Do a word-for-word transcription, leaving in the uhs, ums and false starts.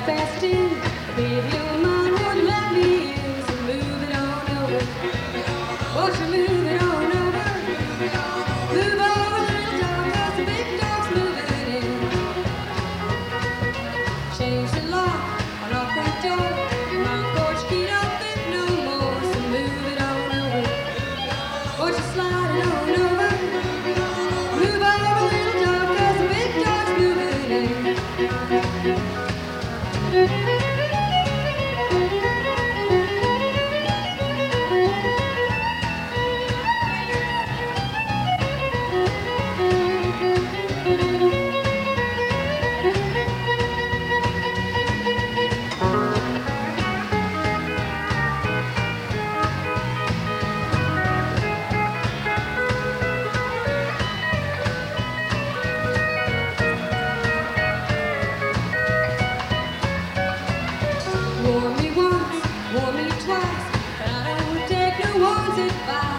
fast in. Baby, your mind won't let me in, so move it on over. Won't you move it on over? Move over, little dog, 'cause the big dog's moving in. Change the lock on our front door. My porch key don't fit no more, so move it on over. Won't you slide it on over? Move over, little dog, 'cause the big dog's moving in. Warn me once, warn me twice, but I don't take no one's advice.